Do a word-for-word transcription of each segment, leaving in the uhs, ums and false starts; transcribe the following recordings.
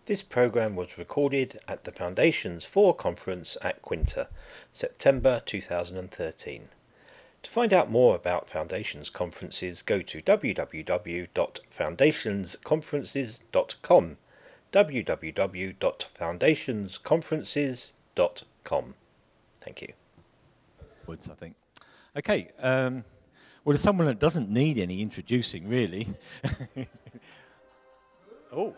This programme was recorded at the Foundations for Conference at Quinta, September two thousand thirteen. To find out more about Foundations conferences, go to w w w dot foundations conferences dot com. w w w dot foundations conferences dot com. Thank you. I think. Okay, um, well, as someone that doesn't need any introducing, really. oh.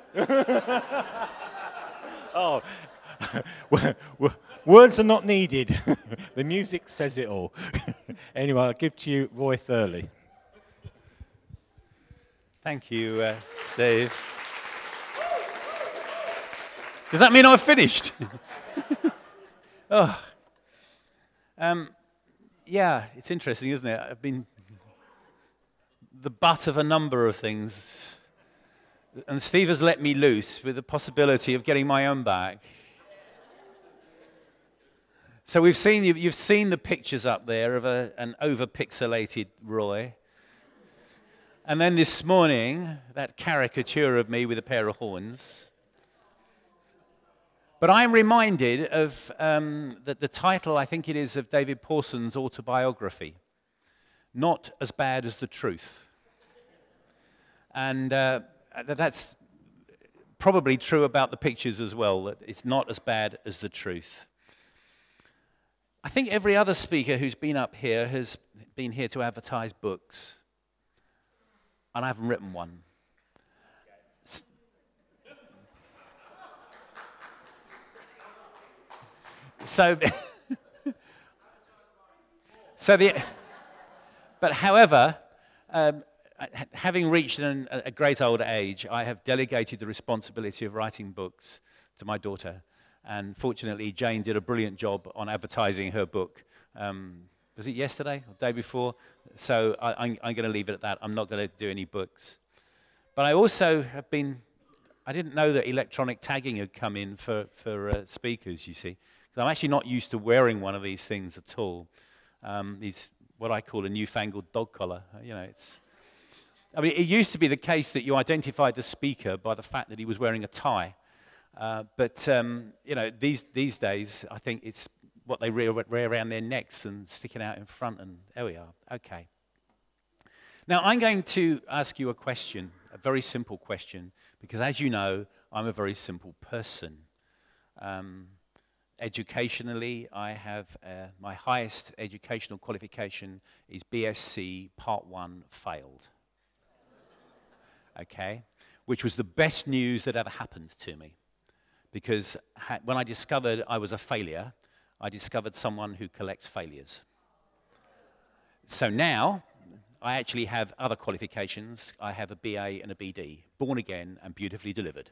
oh. Words are not needed. The music says it all. Anyway, I'll give to you Roy Thurley. Thank you, uh, Steve. Does that mean I've finished? oh. Um, yeah, it's interesting, isn't it? I've been the butt of a number of things. And Steve has let me loose with the possibility of getting my own back. So we've seen, you've, you've seen the pictures up there of a, an over-pixelated Roy. And then this morning, that caricature of me with a pair of horns. But I'm reminded of um, the, the title, I think it is, of David Pawson's autobiography, Not As Bad As the Truth. And uh, that's probably true about the pictures as well, that it's not as bad as the truth. I think every other speaker who's been up here has been here to advertise books, and I haven't written one. So, so the, but however, um, having reached an, a great old age, I have delegated the responsibility of writing books to my daughter. And fortunately, Jane did a brilliant job on advertising her book. Um, was it yesterday or the day before? So I, I'm, I'm going to leave it at that. I'm not going to do any books. But I also have been, I didn't know that electronic tagging had come in for, for uh, speakers, you see. I'm actually not used to wearing one of these things at all. Um, these, what I call a newfangled dog collar. You know, it's. I mean, it used to be the case that you identified the speaker by the fact that he was wearing a tie. Uh, but um, you know, these these days, I think it's what they wear, wear around their necks and sticking out in front. And there we are. Okay. Now I'm going to ask you a question, a very simple question, because as you know, I'm a very simple person. Um, Educationally, I have uh, my highest educational qualification is B S c Part one failed. Okay, which was the best news that ever happened to me, because ha- when I discovered I was a failure, I discovered someone who collects failures. So now I actually have other qualifications. I have a B A and a B D, born again and beautifully delivered.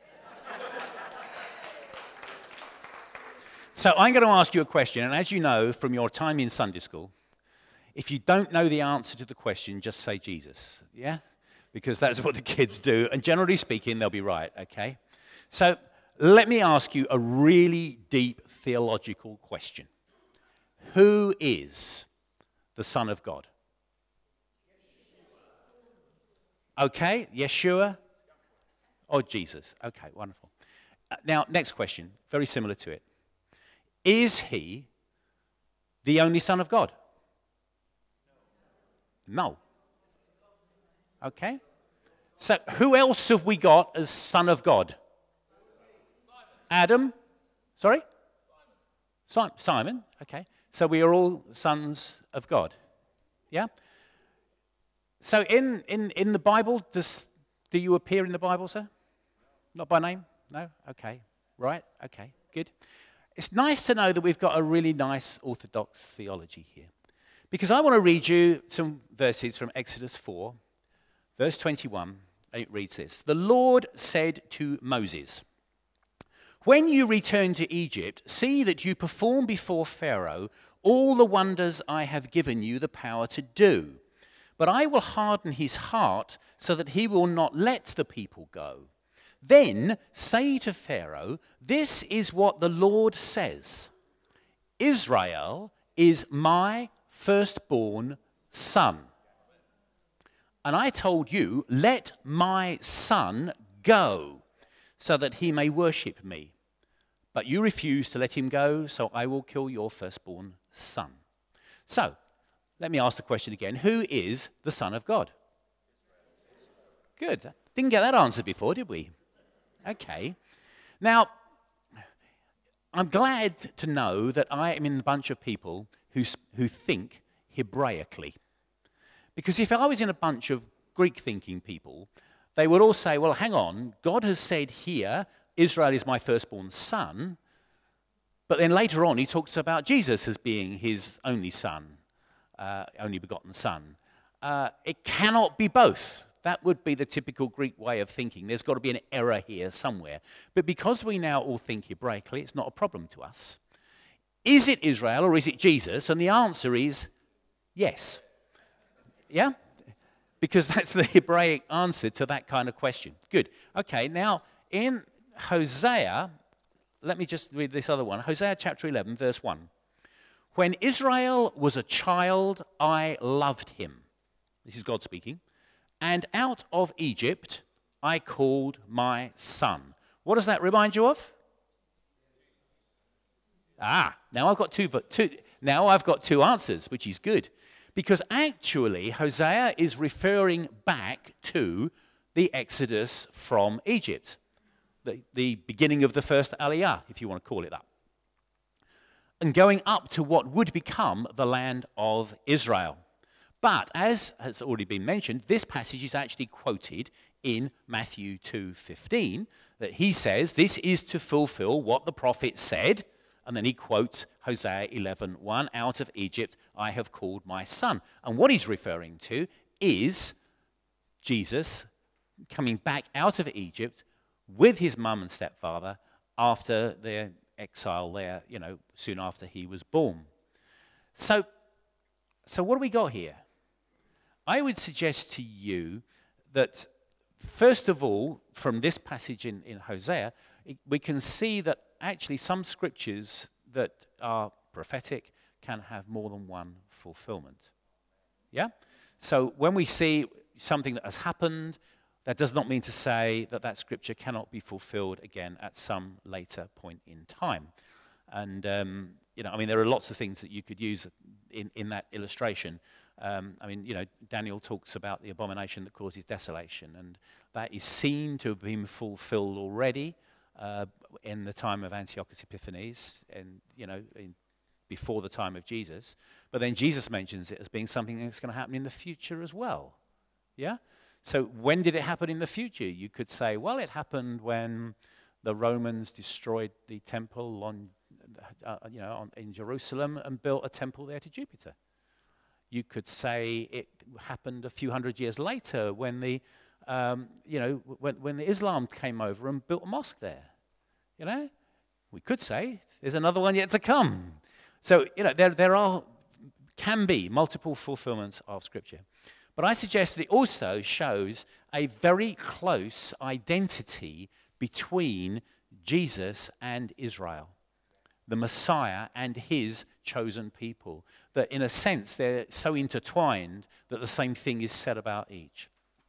So I'm going to ask you a question, and as you know from your time in Sunday school, if you don't know the answer to the question, just say Jesus, yeah? Because that's what the kids do, and generally speaking, they'll be right, okay? So let me ask you a really deep theological question. Who is the Son of God? Okay, Yeshua or Jesus? Okay, wonderful. Uh, now, next question, very similar to it. Is he the only Son of God? No. Okay. So who else have we got as Son of God? Adam? Sorry? Simon. Simon. Okay. So we are all sons of God. Yeah? So in, in, in the Bible, does, do you appear in the Bible, sir? Not by name? No? Okay. Right. Okay. Good. It's nice to know that we've got a really nice orthodox theology here. Because I want to read you some verses from Exodus four, verse twenty-one. It reads this. The Lord said to Moses, "When you return to Egypt, see that you perform before Pharaoh all the wonders I have given you the power to do. But I will harden his heart so that he will not let the people go. Then say to Pharaoh, this is what the Lord says. Israel is my firstborn son. And I told you, let my son go, so that he may worship me. But you refuse to let him go, so I will kill your firstborn son. So, let me ask the question again. Who is the Son of God? Good. Didn't get that answered before, did we? Okay. Now, I'm glad to know that I am in a bunch of people who, who think Hebraically. Because if I was in a bunch of Greek-thinking people, they would all say, well, hang on, God has said here, Israel is my firstborn son, but then later on he talks about Jesus as being his only son, uh, only begotten son. Uh, it cannot be both. That would be the typical Greek way of thinking. There's got to be an error here somewhere. But because we now all think Hebraically, it's not a problem to us. Is it Israel or is it Jesus? And the answer is yes. Yeah? Because that's the Hebraic answer to that kind of question. Good. Okay, now in Hosea, let me just read this other one. Hosea chapter eleven, verse one. When Israel was a child, I loved him. This is God speaking. And out of Egypt I called my son. What does that remind you of? Ah, now I've got two, two, now I've got two answers, which is good. Because actually, Hosea is referring back to the Exodus from Egypt, the, the beginning of the first Aliyah, if you want to call it that, and going up to what would become the land of Israel. But as has already been mentioned, this passage is actually quoted in Matthew two fifteen, that he says this is to fulfill what the prophet said, and then he quotes Hosea eleven one, out of Egypt I have called my son. And what he's referring to is Jesus coming back out of Egypt with his mum and stepfather after their exile there, you know, soon after he was born. So, so what do we got here? I would suggest to you that, first of all, from this passage in, in Hosea, it, we can see that actually some scriptures that are prophetic can have more than one fulfillment. Yeah? So when we see something that has happened, that does not mean to say that that scripture cannot be fulfilled again at some later point in time. And, um, you know, I mean, there are lots of things that you could use in, in that illustration. Um, I mean, you know, Daniel talks about the abomination that causes desolation, and that is seen to have been fulfilled already uh, in the time of Antiochus Epiphanes, and, you know, in, before the time of Jesus. But then Jesus mentions it as being something that's going to happen in the future as well. Yeah? So when did it happen in the future? You could say, well, it happened when the Romans destroyed the temple on, uh, you know, on, in Jerusalem and built a temple there to Jupiter. You could say it happened a few hundred years later when the, um, you know, when, when the Islam came over and built a mosque there. You know, we could say there's another one yet to come. So, you know, there there are can be multiple fulfillments of Scripture, but I suggest that it also shows a very close identity between Jesus and Israel, the Messiah and his chosen people, that in a sense they're so intertwined that the same thing is said about each.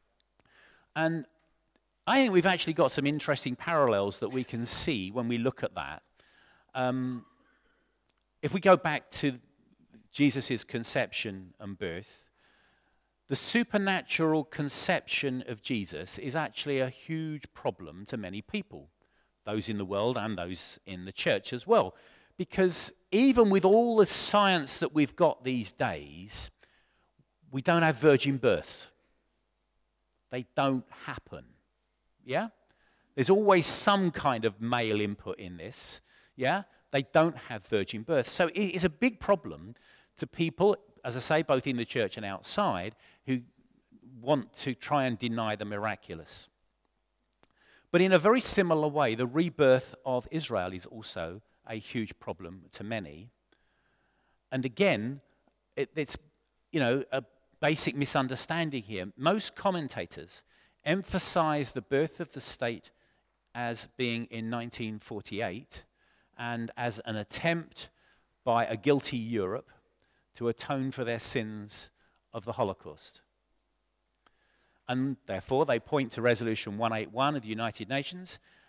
And I think we've actually got some interesting parallels that we can see when we look at that. Um, if we go back to Jesus' conception and birth, the supernatural conception of Jesus is actually a huge problem to many people, those in the world and those in the church as well. Because even with all the science that we've got these days, we don't have virgin births. They don't happen. Yeah? There's always some kind of male input in this. Yeah? They don't have virgin births. So it is a big problem to people, as I say, both in the church and outside, who want to try and deny the miraculous. But in a very similar way, the rebirth of Israel is also a huge problem to many. And again, it, it's, you know, a basic misunderstanding here. Most commentators emphasize the birth of the state as being in nineteen forty-eight and as an attempt by a guilty Europe to atone for their sins of the Holocaust. And therefore, they point to Resolution one eighty-one of the United Nations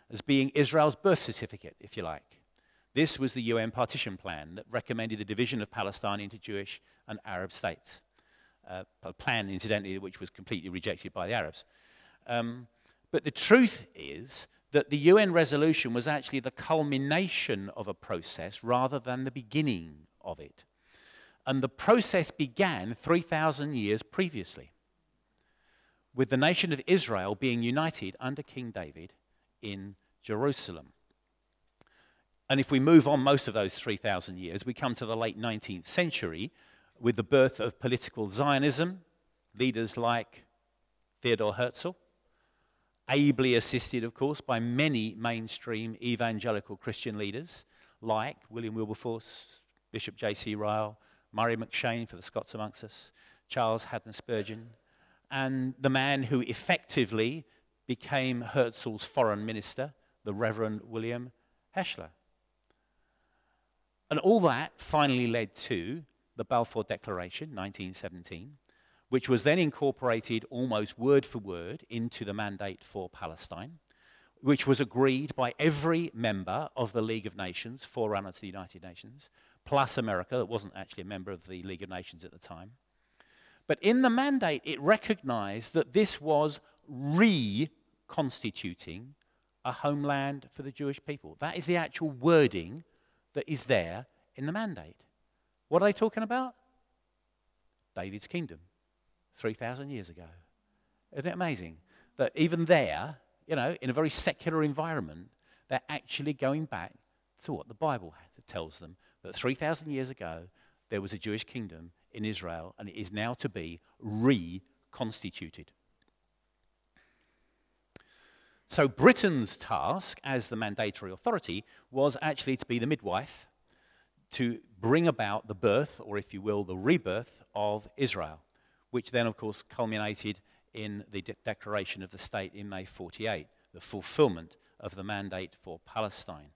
as being Israel's birth certificate, if you like. This was the U N partition plan that recommended the division of Palestine into Jewish and Arab states. Uh, a plan, incidentally, which was completely rejected by the Arabs. Um, but the truth is that the U N resolution was actually the culmination of a process rather than the beginning of it. And the process began three thousand years previously, with the nation of Israel being united under King David in Jerusalem. And if we move on most of those three thousand years, we come to the late nineteenth century with the birth of political Zionism, leaders like Theodor Herzl, ably assisted, of course, by many mainstream evangelical Christian leaders like William Wilberforce, Bishop J C Ryle, Murray McCheyne for the Scots amongst us, Charles Haddon Spurgeon, and the man who effectively became Herzl's foreign minister, the Reverend William Heschler. And all that finally led to the Balfour Declaration, nineteen seventeen, which was then incorporated almost word for word into the Mandate for Palestine, which was agreed by every member of the League of Nations, forerunner to the United Nations, plus America, that wasn't actually a member of the League of Nations at the time. But in the Mandate, it recognized that this was reconstituting a homeland for the Jewish people. That is the actual wording that is there in the Mandate. What are they talking about? David's kingdom, three thousand years ago. Isn't it amazing that even there, you know, in a very secular environment, they're actually going back to what the Bible tells them, that three thousand years ago, there was a Jewish kingdom in Israel, and it is now to be reconstituted. So Britain's task as the mandatory authority was actually to be the midwife to bring about the birth, or if you will, the rebirth of Israel, which then, of course, culminated in the de- declaration of the state in May forty-eight, the fulfillment of the Mandate for Palestine.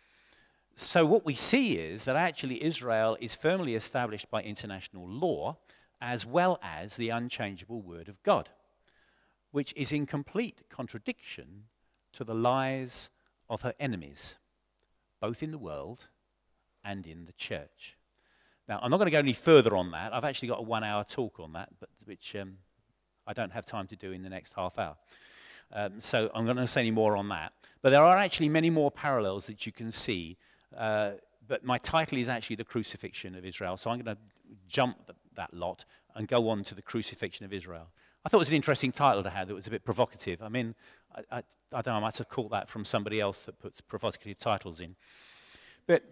So what we see is that actually Israel is firmly established by international law as well as the unchangeable word of God, which is in complete contradiction to the lies of her enemies, both in the world and in the church. Now, I'm not going to go any further on that. I've actually got a one-hour talk on that, but which um, I don't have time to do in the next half hour. Um, so I'm not going to say any more on that. But there are actually many more parallels that you can see. Uh, but my title is actually The Crucifixion of Israel. So I'm going to jump th- that lot and go on to the Crucifixion of Israel. I thought it was an interesting title to have. It was a bit provocative. I mean, I, I, I don't know, I might have caught that from somebody else that puts provocative titles in. But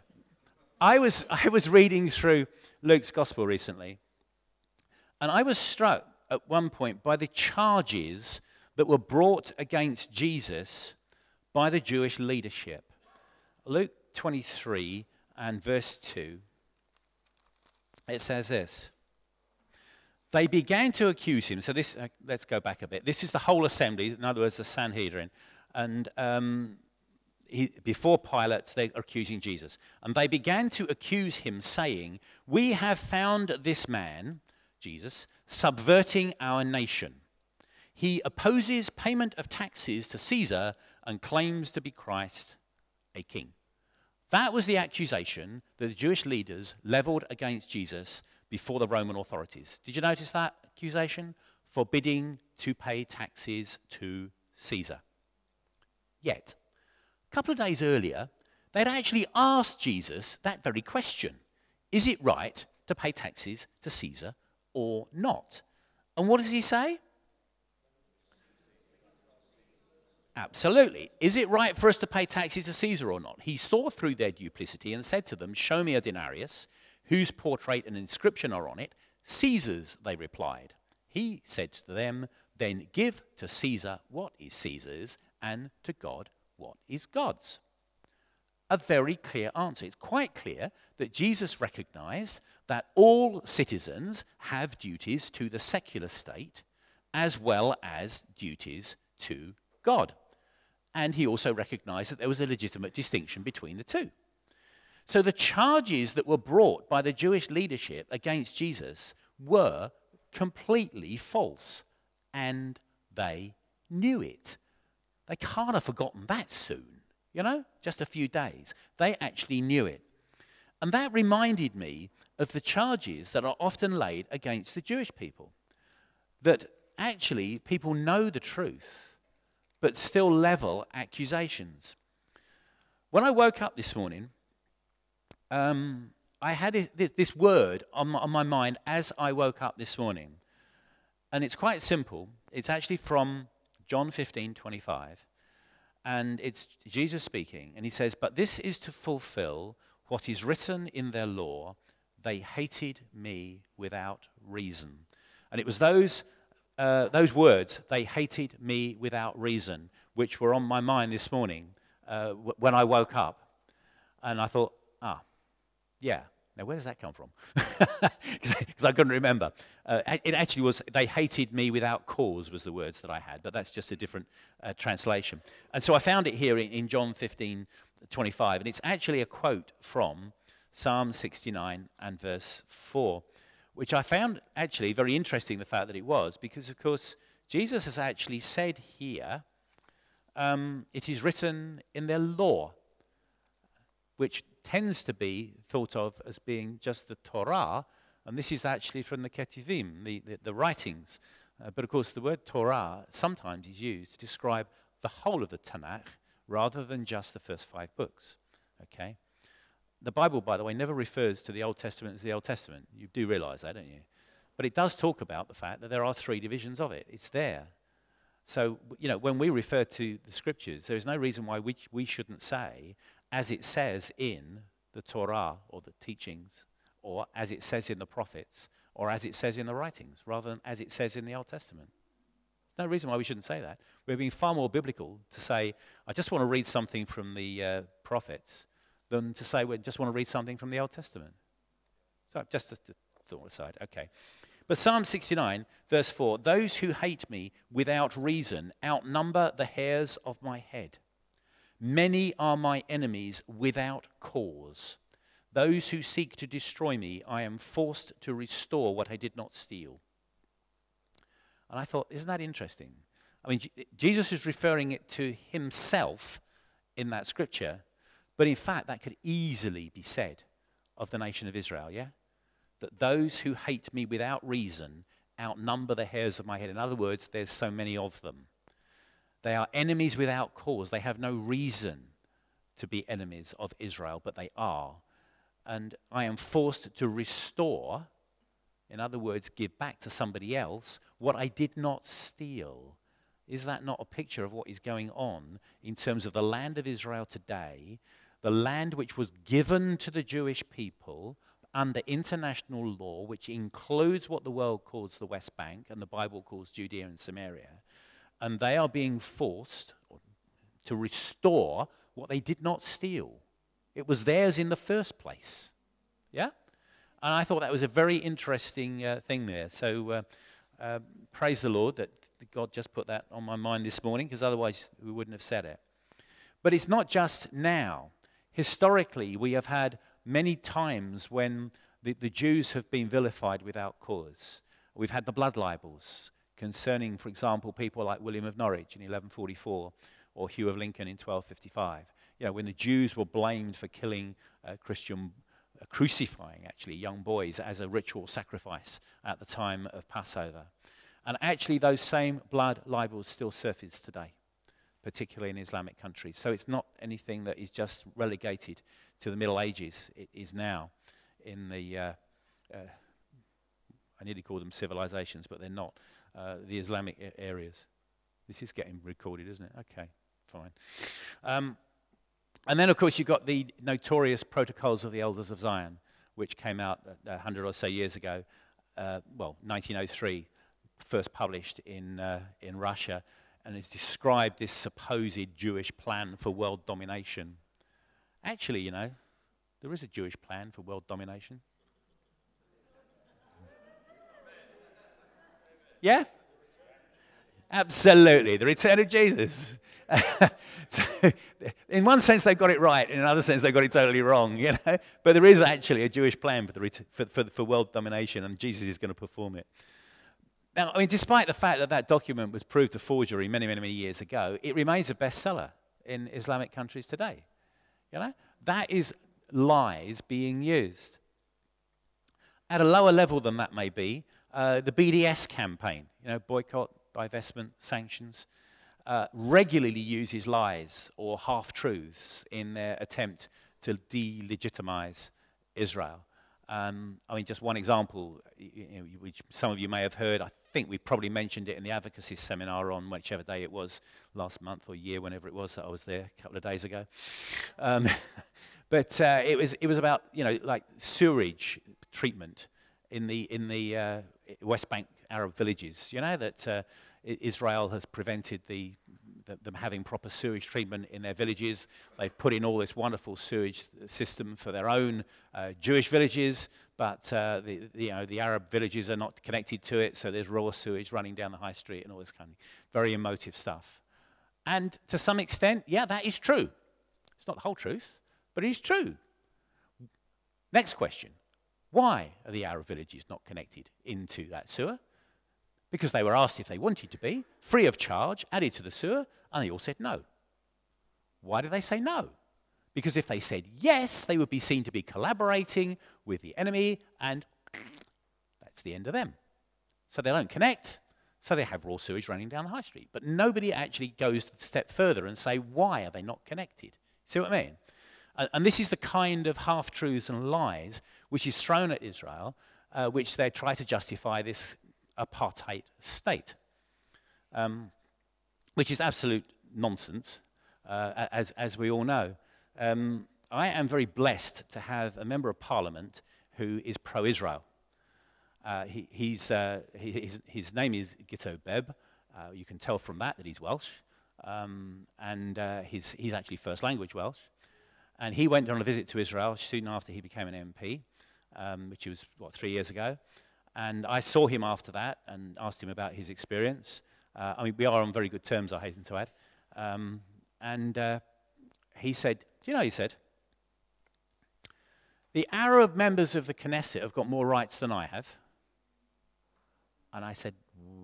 I was, I was reading through Luke's Gospel recently, and I was struck at one point by the charges that were brought against Jesus by the Jewish leadership. Luke twenty-three and verse two, it says this. They began to accuse him. So this, uh, let's go back a bit. This is the whole assembly, in other words, the Sanhedrin. And um, he, before Pilate, they're accusing Jesus. And they began to accuse him, saying, "We have found this man," Jesus, "subverting our nation. He opposes payment of taxes to Caesar and claims to be Christ, a king." That was the accusation that the Jewish leaders leveled against Jesus before the Roman authorities. Did you notice that accusation? Forbidding to pay taxes to Caesar. Yet, a couple of days earlier, they'd actually asked Jesus that very question. Is it right to pay taxes to Caesar or not? And what does he say? Absolutely. Is it right for us to pay taxes to Caesar or not? He saw through their duplicity and said to them, "Show me a denarius, whose portrait and inscription are on it." "Caesar's," they replied. He said to them, "Then give to Caesar what is Caesar's, and to God what is God's." A very clear answer. It's quite clear that Jesus recognized that all citizens have duties to the secular state as well as duties to God. And he also recognized that there was a legitimate distinction between the two. So the charges that were brought by the Jewish leadership against Jesus were completely false, and they knew it. They can't have forgotten that soon, you know, just a few days. They actually knew it. And that reminded me of the charges that are often laid against the Jewish people. That actually people know the truth, but still level accusations. When I woke up this morning, um, I had this, this word on my, on my mind as I woke up this morning. And it's quite simple. It's actually from John fifteen twenty-five. And it's Jesus speaking. And he says, "But this is to fulfill what is written in their law, they hated me without reason." And it was those uh, those words, "they hated me without reason," which were on my mind this morning uh, w- when I woke up. And I thought, ah, yeah. Now, where does that come from? Because I couldn't remember. Uh, it actually was, "they hated me without cause," was the words that I had, but that's just a different uh, translation. And so I found it here in, in John fifteen twenty-five, and it's actually a quote from Psalm sixty-nine and verse four, which I found actually very interesting, the fact that it was, because, of course, Jesus has actually said here, um, it is written in their law, which tends to be thought of as being just the Torah, and this is actually from the Ketuvim, the, the, the writings. Uh, but of course, the word Torah sometimes is used to describe the whole of the Tanakh rather than just the first five books. Okay? The Bible, by the way, never refers to the Old Testament as the Old Testament. You do realize that, don't you? But it does talk about the fact that there are three divisions of it. It's there. So, you know, when we refer to the Scriptures, there is no reason why we, we shouldn't say, as it says in the Torah or the teachings, or as it says in the prophets, or as it says in the writings, rather than as it says in the Old Testament. There's no reason why we shouldn't say that. We're being far more biblical to say, I just want to read something from the uh, prophets, than to say we just want to read something from the Old Testament. So just a, a thought aside, okay. But Psalm sixty-nine, verse four, "Those who hate me without reason outnumber the hairs of my head. Many are my enemies without cause. Those who seek to destroy me, I am forced to restore what I did not steal." And I thought, isn't that interesting? I mean, J- Jesus is referring it to himself in that scripture, but in fact, that could easily be said of the nation of Israel, yeah? That those who hate me without reason outnumber the hairs of my head. In other words, there's so many of them. They are enemies without cause. They have no reason to be enemies of Israel, but they are. And I am forced to restore, in other words, give back to somebody else, what I did not steal. Is that not a picture of what is going on in terms of the land of Israel today, the land which was given to the Jewish people under international law, which includes what the world calls the West Bank and the Bible calls Judea and Samaria, and they are being forced to restore what they did not steal. It was theirs in the first place. Yeah? And I thought that was a very interesting uh, thing there. So uh, uh, praise the Lord that God just put that on my mind this morning, because otherwise we wouldn't have said it. But it's not just now. Historically, we have had many times when the, the Jews have been vilified without cause. We've had the blood libels concerning, for example, people like William of Norwich in eleven forty-four or Hugh of Lincoln in twelve fifty-five. You know, when the Jews were blamed for killing uh, Christian, uh, crucifying actually young boys as a ritual sacrifice at the time of Passover. And actually those same blood libels still surface today, particularly in Islamic countries. So it's not anything that is just relegated to the Middle Ages. It is now in the, uh, uh, I nearly call them civilizations, but they're not. Uh, the Islamic a- areas. This is getting recorded, isn't it? Okay, fine. Um, and then, of course, you've got the notorious Protocols of the Elders of Zion, which came out a hundred or so years ago. Uh, well, nineteen oh three, first published in uh, in Russia, and it's described this supposed Jewish plan for world domination. Actually, you know, there is a Jewish plan for world domination. Yeah? Absolutely. The return of Jesus. So, in one sense, they've got it right. In another sense, they've got it totally wrong. You know, but there is actually a Jewish plan for the ret- for, for, for world domination, and Jesus is going to perform it. Now, I mean, despite the fact that that document was proved a forgery many, many, many years ago, it remains a bestseller in Islamic countries today. You know, that is lies being used. At a lower level than that may be, uh, the B D S campaign, you know, boycott, divestment, sanctions, uh, regularly uses lies or half-truths in their attempt to delegitimize Israel. Um, I mean, just one example, you know, which some of you may have heard. I think we probably mentioned it in the advocacy seminar on whichever day it was, last month or year, whenever it was that I was there a couple of days ago. Um, but uh, it was it was about, you know, like sewage treatment in the in the uh, West Bank Arab villages. You know that uh, Israel has prevented the, the them having proper sewage treatment in their villages. They've put in all this wonderful sewage system for their own uh, Jewish villages, but uh, the, the you know the Arab villages are not connected to it. So there's raw sewage running down the high street and all this kind of very emotive stuff. And to some extent, yeah, that is true. It's not the whole truth, but it is true. Next question. Why are the Arab villages not connected into that sewer? Because they were asked if they wanted to be, free of charge, added to the sewer, and they all said no. Why did they say no? Because if they said yes, they would be seen to be collaborating with the enemy, and that's the end of them. So they don't connect, so they have raw sewage running down the high street. But nobody actually goes a step further and say, why are they not connected? See what I mean? And, and this is the kind of half-truths and lies which is thrown at Israel, uh, which they try to justify this apartheid state, um, which is absolute nonsense, uh, as, as we all know. Um, I am very blessed to have a member of parliament who is pro-Israel. Uh, he, he's, uh, he, his, his name is Guto Beb. Uh, you can tell from that that he's Welsh, um, and uh, his, he's actually first language Welsh. And he went on a visit to Israel soon after he became an M P, um, which was, what, three years ago. And I saw him after that and asked him about his experience. Uh, I mean, we are on very good terms, I hasten to add. Um, and uh, he said, do you know, he said, the Arab members of the Knesset have got more rights than I have. And I said,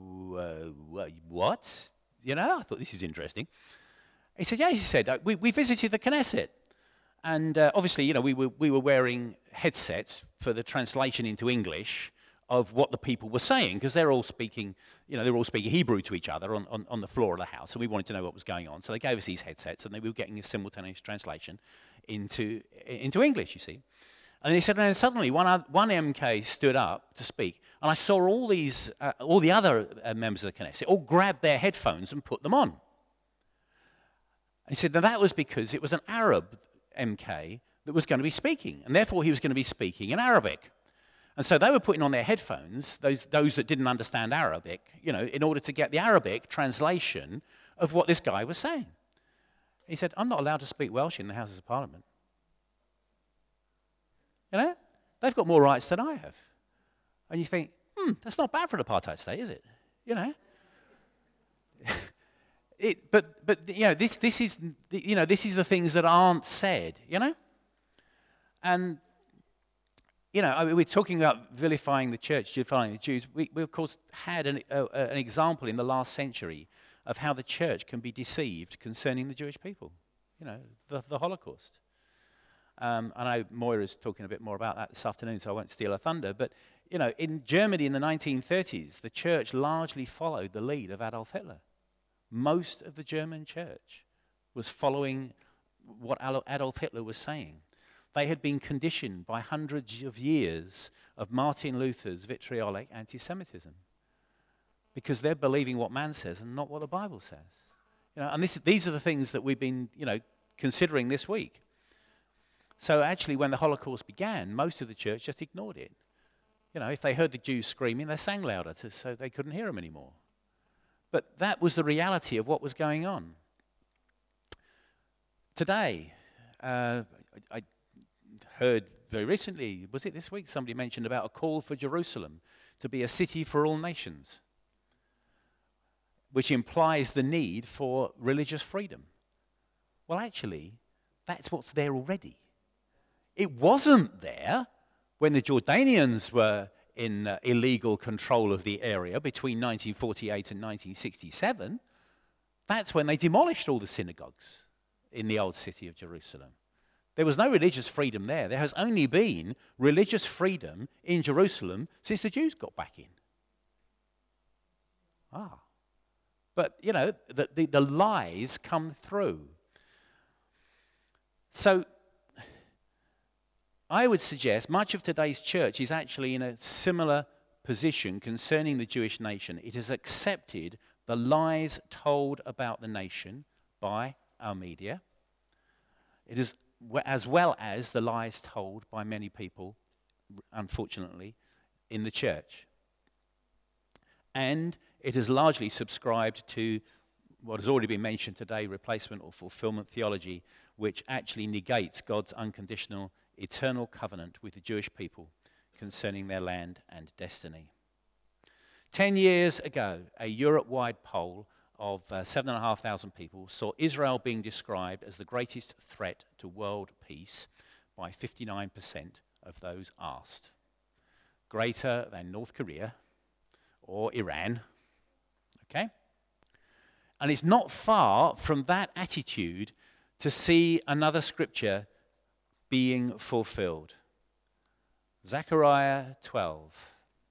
what? You know, I thought this is interesting. He said, yeah, he said, uh, we, we visited the Knesset. And uh, obviously, you know, we were, we were wearing headsets for the translation into English of what the people were saying, because they're all speaking, you know, they're all speaking Hebrew to each other on, on, on the floor of the house, and we wanted to know what was going on. So they gave us these headsets, and they, we were getting a simultaneous translation into, into English, you see. And he said, and then suddenly one, one M K stood up to speak, and I saw all these, uh, all the other uh, members of the Knesset all grab their headphones and put them on. And he said, now that was because it was an Arab M K that was going to be speaking, and therefore he was going to be speaking in Arabic. And so they were putting on their headphones, those, those that didn't understand Arabic, you know, in order to get the Arabic translation of what this guy was saying. He said, I'm not allowed to speak Welsh in the Houses of Parliament. You know, they've got more rights than I have. And you think, hmm, that's not bad for an apartheid state, is it? You know. it, but, but you know, this, this is, you know, this is the things that aren't said, you know. And you know, I mean, we're talking about vilifying the church, vilifying the Jews. We, we of course, had an, uh, an example in the last century of how the church can be deceived concerning the Jewish people. You know, the, the Holocaust. Um, I know Moira's talking a bit more about that this afternoon, so I won't steal her thunder. But, you know, in Germany in the nineteen thirties, the church largely followed the lead of Adolf Hitler. Most of the German church was following what Adolf Hitler was saying. They had been conditioned by hundreds of years of Martin Luther's vitriolic anti-Semitism, because they're believing what man says and not what the Bible says. You know, and this, these are the things that we've been, you know, considering this week. So actually, when the Holocaust began, most of the church just ignored it. You know, if they heard the Jews screaming, they sang louder, to, so they couldn't hear them anymore. But that was the reality of what was going on. Today, uh, I, I heard very recently, was it this week, somebody mentioned about a call for Jerusalem to be a city for all nations, which implies the need for religious freedom. Well, actually, that's what's there already. It wasn't there when the Jordanians were in uh, illegal control of the area between nineteen forty-eight and nineteen sixty-seven, that's when they demolished all the synagogues in the old city of Jerusalem. There was no religious freedom there. There has only been religious freedom in Jerusalem since the Jews got back in. Ah. But, you know, the, the, the lies come through. So, I would suggest much of today's church is actually in a similar position concerning the Jewish nation. It has accepted the lies told about the nation by our media. It is, as well as the lies told by many people, unfortunately, in the church. And it has largely subscribed to what has already been mentioned today, replacement or fulfillment theology, which actually negates God's unconditional eternal covenant with the Jewish people concerning their land and destiny. Ten years ago, a Europe-wide poll of uh, seven and a half thousand people saw Israel being described as the greatest threat to world peace by fifty-nine percent of those asked. Greater than North Korea or Iran, okay? And it's not far from that attitude to see another scripture being fulfilled. Zechariah twelve.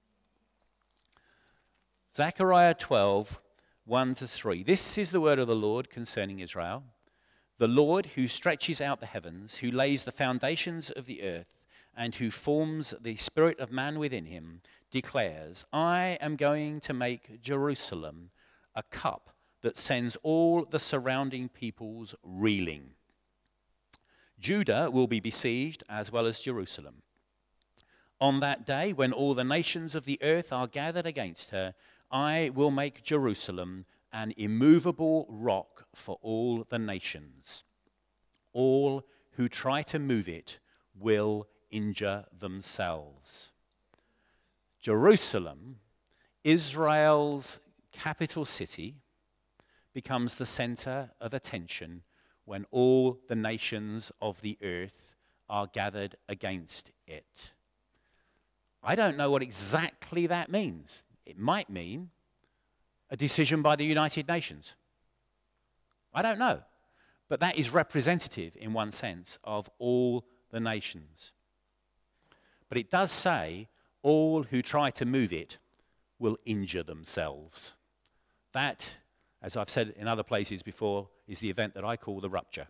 Zechariah twelve, one to three. This is the word of the Lord concerning Israel. The Lord who stretches out the heavens, who lays the foundations of the earth, and who forms the spirit of man within him, declares, I am going to make Jerusalem a cup that sends all the surrounding peoples reeling. Judah will be besieged as well as Jerusalem. On that day, when all the nations of the earth are gathered against her, I will make Jerusalem an immovable rock for all the nations. All who try to move it will injure themselves. Jerusalem, Israel's capital city, becomes the center of attention when all the nations of the earth are gathered against it. I don't know what exactly that means. It might mean a decision by the United Nations. I don't know. But that is representative, in one sense, of all the nations. But it does say, all who try to move it will injure themselves. That, as I've said in other places before, is the event that I call the rupture.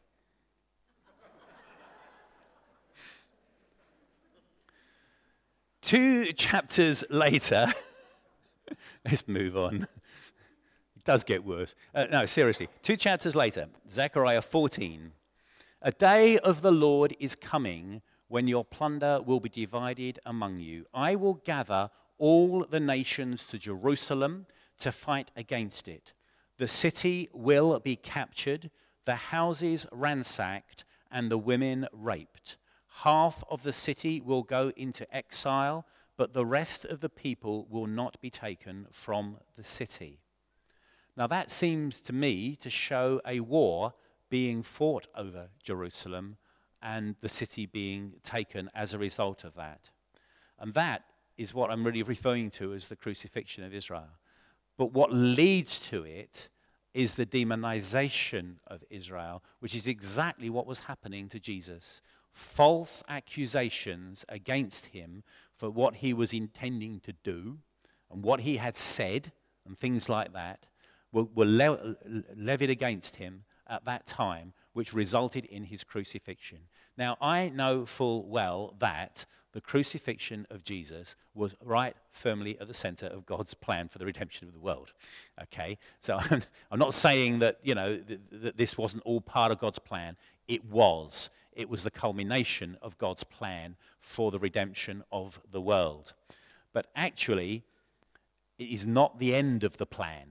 Two chapters later, let's move on. It does get worse. Uh, no, seriously. Two chapters later, Zechariah fourteen. A day of the Lord is coming when your plunder will be divided among you. I will gather all the nations to Jerusalem to fight against it. The city will be captured, the houses ransacked, and the women raped. Half of the city will go into exile, but the rest of the people will not be taken from the city. Now that seems to me to show a war being fought over Jerusalem and the city being taken as a result of that. And that is what I'm really referring to as the crucifixion of Israel. But what leads to it is the demonization of Israel, which is exactly what was happening to Jesus. False accusations against him for what he was intending to do and what he had said and things like that were, were le- levied against him at that time, which resulted in his crucifixion. Now, I know full well that the crucifixion of Jesus was right firmly at the center of God's plan for the redemption of the world. Okay? So I'm, I'm not saying that, you know, th- that this wasn't all part of God's plan. It was. It was the culmination of God's plan for the redemption of the world. But actually, it is not the end of the plan.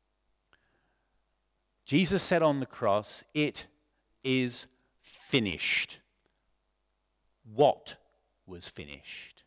Jesus said on the cross, it is finished. What was finished?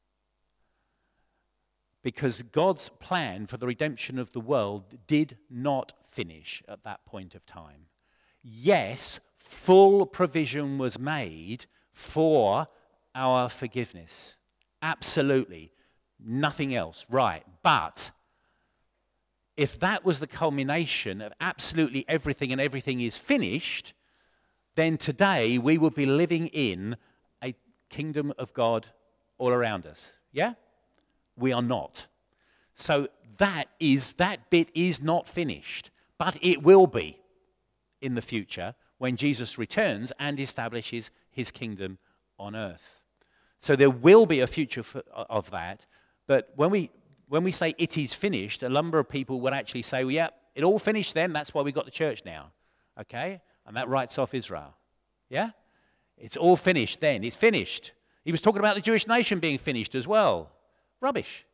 Because God's plan for the redemption of the world did not finish at that point of time. Yes, full provision was made for our forgiveness. Absolutely. Nothing else. Right. But if that was the culmination of absolutely everything and everything is finished, then today we would be living in a kingdom of God all around us. Yeah? We are not. So that is that bit is not finished, but it will be in the future when Jesus returns and establishes his kingdom on earth. So there will be a future for, of that, but when we when we say it is finished, a number of people would actually say, well, yeah, it all finished then, that's why we got the church now. Okay? And that writes off Israel. Yeah? It's all finished then. It's finished. He was talking about the Jewish nation being finished as well. Rubbish.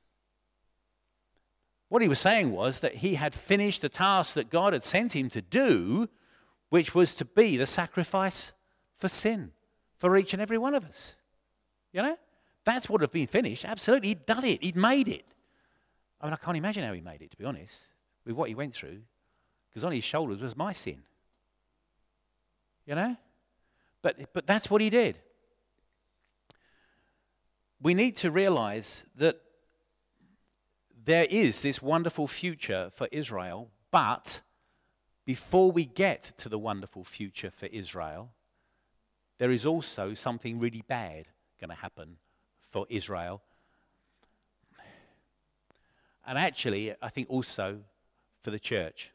What he was saying was that he had finished the task that God had sent him to do, which was to be the sacrifice for sin for each and every one of us. You know? That's what had been finished. Absolutely. He'd done it. He'd made it. I mean, I can't imagine how he made it, to be honest, with what he went through, because on his shoulders was my sin. You know? But, but that's what he did. We need to realize that there is this wonderful future for Israel, but before we get to the wonderful future for Israel, there is also something really bad going to happen for Israel. And actually, I think also for the church.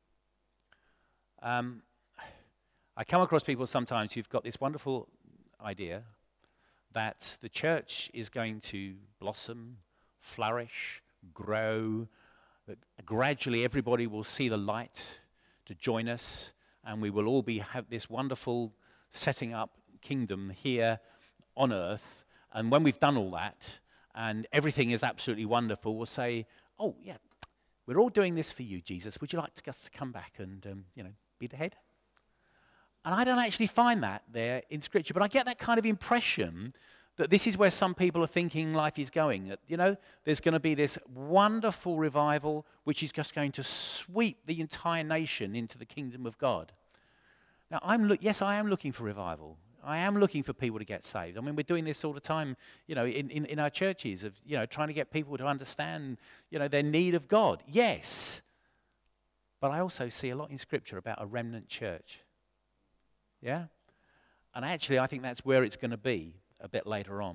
Um, I come across people sometimes who've got this wonderful idea that the church is going to blossom, flourish, grow, that gradually everybody will see the light to join us, and we will all be have this wonderful setting up kingdom here on earth. And when we've done all that and everything is absolutely wonderful, we'll say, oh yeah, we're all doing this for you, Jesus. Would you like us to come back and um, you know, be the head? And I don't actually find that there in Scripture, but I get that kind of impression that this is where some people are thinking life is going. That, you know, there's going to be this wonderful revival which is just going to sweep the entire nation into the kingdom of God. Now, I'm lo- yes, I am looking for revival. I am looking for people to get saved. I mean, we're doing this all the time, you know, in, in, in our churches, of, you know, trying to get people to understand, you know, their need of God. Yes. But I also see a lot in Scripture about a remnant church. Yeah? And actually, I think that's where it's going to be a bit later on.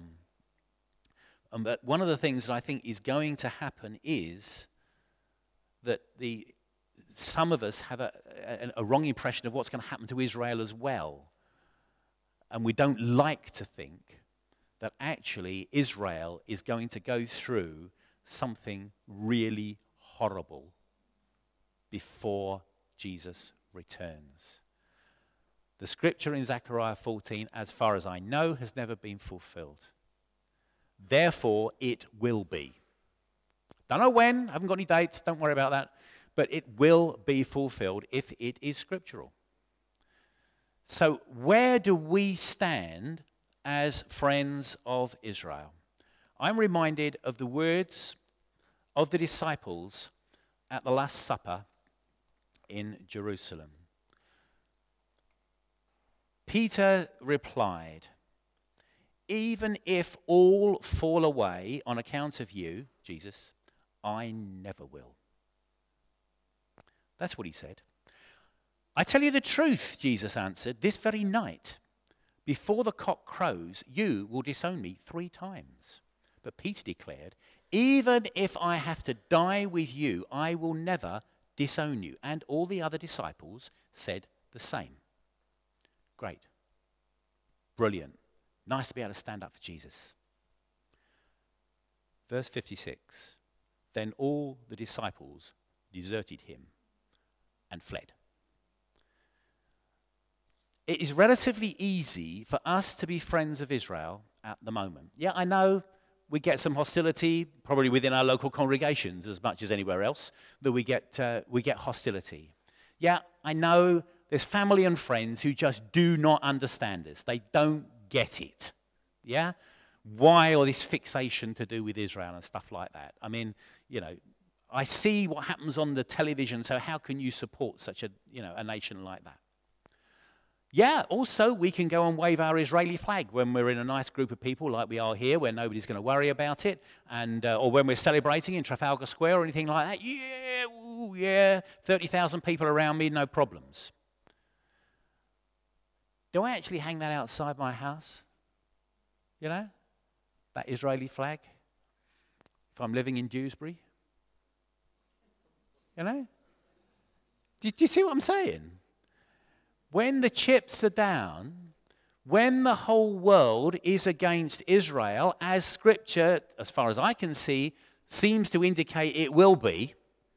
And but one of the things that I think is going to happen is that the some of us have a, a, a wrong impression of what's going to happen to Israel as well. And we don't like to think that actually Israel is going to go through something really horrible before Jesus returns. The scripture in Zechariah fourteen, as far as I know, has never been fulfilled. Therefore, it will be. Don't know when, haven't got any dates, don't worry about that. But it will be fulfilled if it is scriptural. So where do we stand as friends of Israel? I'm reminded of the words of the disciples at the Last Supper in Jerusalem. Peter replied, even if all fall away on account of you, Jesus, I never will. That's what he said. I tell you the truth, Jesus answered, this very night, before the cock crows, you will disown me three times. But Peter declared, even if I have to die with you, I will never disown you. And all the other disciples said the same. Great. Brilliant. Nice to be able to stand up for Jesus. Verse fifty-six. Then all the disciples deserted him and fled. It is relatively easy for us to be friends of Israel at the moment. Yeah, I know we get some hostility, probably within our local congregations as much as anywhere else, that we get uh, we get hostility. Yeah, I know there's family and friends who just do not understand us. They don't get it. Yeah? Why all this fixation to do with Israel and stuff like that? I mean, you know, I see what happens on the television, so how can you support such a, you know, a nation like that? Yeah, also we can go and wave our Israeli flag when we're in a nice group of people like we are here, where nobody's going to worry about it, and uh, or when we're celebrating in Trafalgar Square or anything like that. Yeah, ooh, yeah, thirty thousand people around me, no problems. Do I actually hang that outside my house? You know, that Israeli flag? If I'm living in Dewsbury? You know? Do, do you see what I'm saying? When the chips are down, when the whole world is against Israel, as Scripture, as far as I can see, seems to indicate it will be,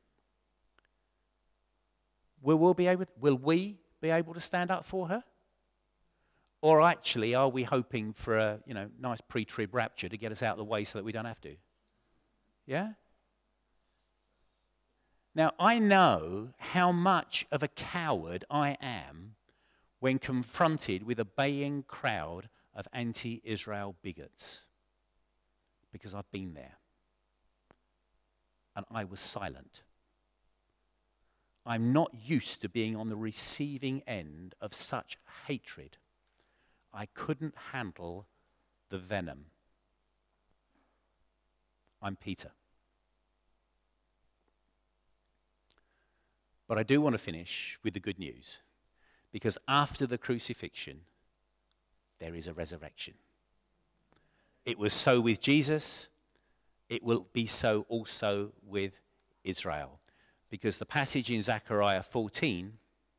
will we be able, will we be able to stand up for her? Or actually, are we hoping for a you know nice pre-trib rapture to get us out of the way so that we don't have to? Yeah? Now, I know how much of a coward I am when confronted with a baying crowd of anti-Israel bigots, because I've been there. And I was silent. I'm not used to being on the receiving end of such hatred. I couldn't handle the venom. I'm Peter. But I do want to finish with the good news, because after the crucifixion, there is a resurrection. It was so with Jesus. It will be so also with Israel. Because the passage in Zechariah fourteen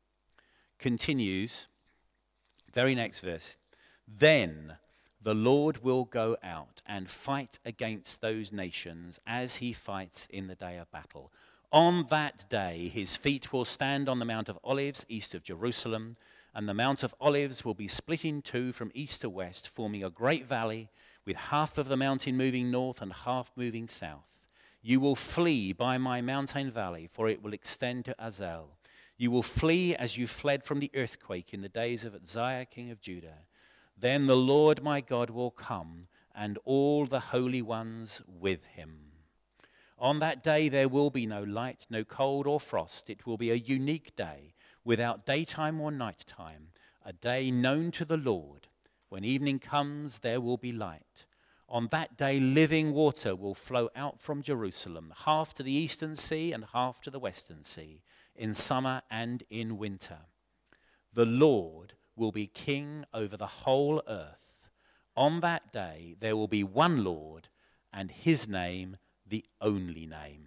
continues, very next verse. Then the Lord will go out and fight against those nations as he fights in the day of battle. On that day, his feet will stand on the Mount of Olives east of Jerusalem, and the Mount of Olives will be split in two from east to west, forming a great valley with half of the mountain moving north and half moving south. You will flee by my mountain valley, for it will extend to Azel. You will flee as you fled from the earthquake in the days of Uzziah, king of Judah. Then the Lord my God will come, and all the holy ones with him. On that day there will be no light, no cold or frost. It will be a unique day, without daytime or nighttime, a day known to the Lord. When evening comes, there will be light. On that day living water will flow out from Jerusalem, half to the eastern sea and half to the western sea, in summer and in winter. The Lord will be king over the whole earth. On that day there will be one Lord, and his name the only name.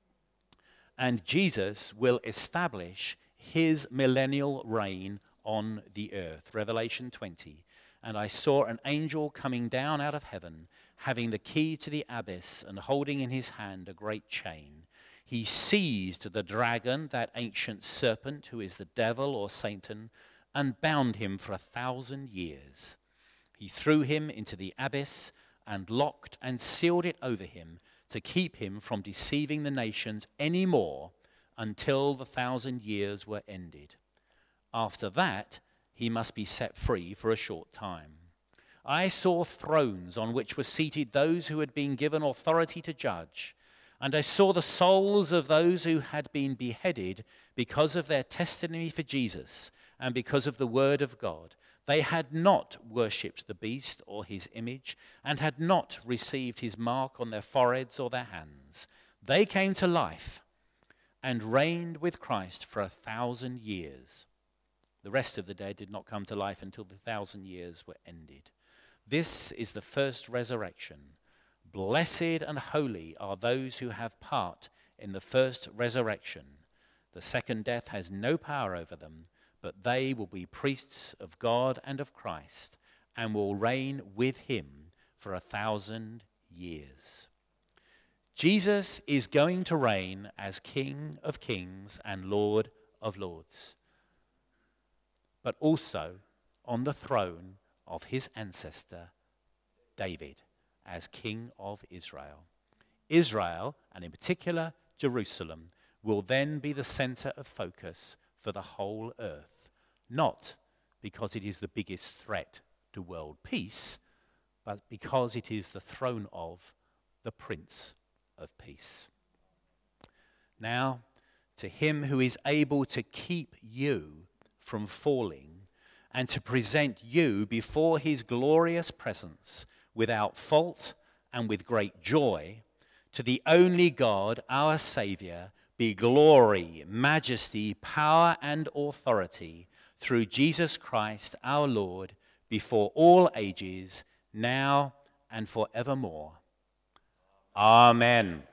And Jesus will establish his millennial reign on the earth. Revelation twenty. And I saw an angel coming down out of heaven, having the key to the abyss and holding in his hand a great chain. He seized the dragon, that ancient serpent who is the devil or Satan, and bound him for a thousand years. He threw him into the abyss and locked and sealed it over him, to keep him from deceiving the nations any more until the thousand years were ended. After that, he must be set free for a short time. I saw thrones on which were seated those who had been given authority to judge, and I saw the souls of those who had been beheaded because of their testimony for Jesus and because of the word of God. They had not worshipped the beast or his image, and had not received his mark on their foreheads or their hands. They came to life and reigned with Christ for a thousand years. The rest of the dead did not come to life until the thousand years were ended. This is the first resurrection. Blessed and holy are those who have part in the first resurrection. The second death has no power over them, but they will be priests of God and of Christ, and will reign with him for a thousand years. Jesus is going to reign as King of kings and Lord of lords, but also on the throne of his ancestor, David, as King of Israel. Israel, and in particular Jerusalem, will then be the center of focus for the whole earth, not because it is the biggest threat to world peace, but because it is the throne of the Prince of Peace. Now, to him who is able to keep you from falling and to present you before his glorious presence without fault and with great joy. To the only God, our Saviour, be glory, majesty, power, and authority through Jesus Christ our Lord, before all ages, now and forevermore. Amen.